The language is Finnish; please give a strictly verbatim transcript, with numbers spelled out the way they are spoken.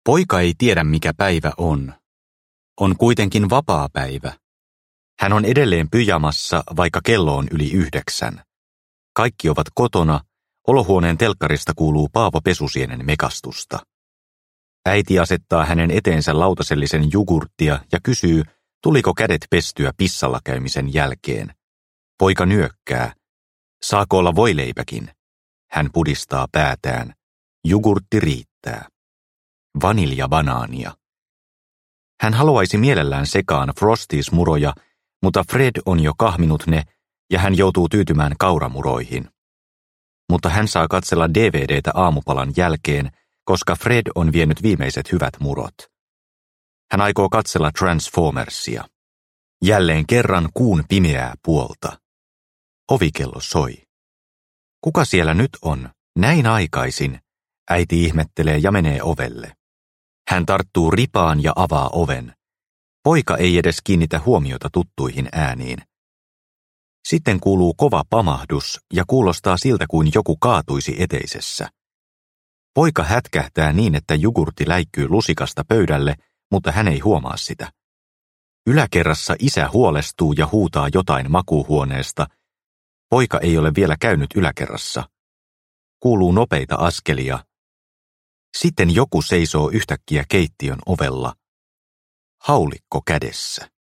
Poika ei tiedä, mikä päivä on. On kuitenkin vapaa päivä. Hän on edelleen pyjamassa, vaikka kello on yli yhdeksän. Kaikki ovat kotona. Olohuoneen telkkarista kuuluu Paavo Pesusienen mekastusta. Äiti asettaa hänen eteensä lautasellisen jogurttia ja kysyy, tuliko kädet pestyä pissalla käymisen jälkeen. Poika nyökkää. Saako olla voileipäkin? Hän pudistaa päätään. Jogurtti riittää. Vaniljabanaania. Hän haluaisi mielellään sekaan Frosties-muroja, mutta Fred on jo kahminut ne ja hän joutuu tyytymään kauramuroihin. Mutta hän saa katsella D V D:tä aamupalan jälkeen, koska Fred on vienyt viimeiset hyvät murot. Hän aikoo katsella Transformersia. Jälleen kerran kuun pimeää puolta. Ovikello soi. Kuka siellä nyt on? Näin aikaisin, äiti ihmettelee ja menee ovelle. Hän tarttuu ripaan ja avaa oven. Poika ei edes kiinnitä huomiota tuttuihin ääniin. Sitten kuuluu kova pamahdus ja kuulostaa siltä kuin joku kaatuisi eteisessä. Poika hätkähtää niin, että jogurtti läikkyy lusikasta pöydälle, mutta hän ei huomaa sitä. Yläkerrassa isä huolestuu ja huutaa jotain makuuhuoneesta. Poika ei ole vielä käynyt yläkerrassa. Kuuluu nopeita askelia. Sitten joku seisoo yhtäkkiä keittiön ovella. Haulikko kädessä.